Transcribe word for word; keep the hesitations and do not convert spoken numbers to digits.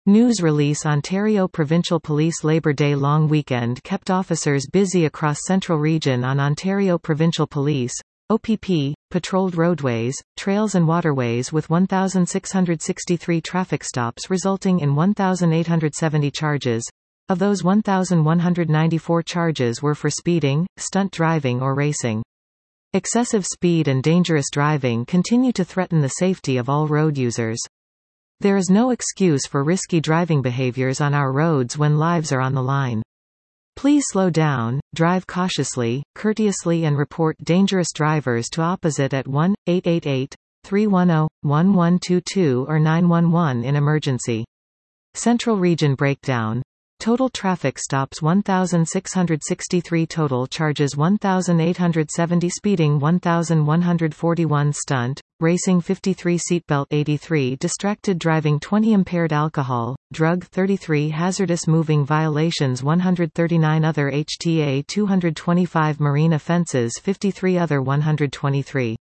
News release: Ontario Provincial Police Labour Day long weekend kept officers busy across Central Region. On Ontario Provincial Police O P P, patrolled roadways, trails and waterways with one thousand six hundred sixty-three traffic stops resulting in one thousand eight hundred seventy charges. Of those, one thousand one hundred ninety-four charges were for speeding, stunt driving or racing. Excessive speed and dangerous driving continue to threaten the safety of all road users. There is no excuse for risky driving behaviors on our roads when lives are on the line. Please slow down, drive cautiously, courteously and report dangerous drivers to opposite at one eight eight eight, three one zero, one one two two or nine one one in emergency. Central Region breakdown. Total traffic stops one thousand six hundred sixty-three, total charges one thousand eight hundred seventy, speeding one thousand one hundred forty-one, stunt, racing fifty-three, seatbelt eighty-three, distracted driving twenty, impaired alcohol, drug thirty-three, hazardous moving violations one hundred thirty-nine, other H T A two hundred twenty-five, marine offences fifty-three, other one hundred twenty-three.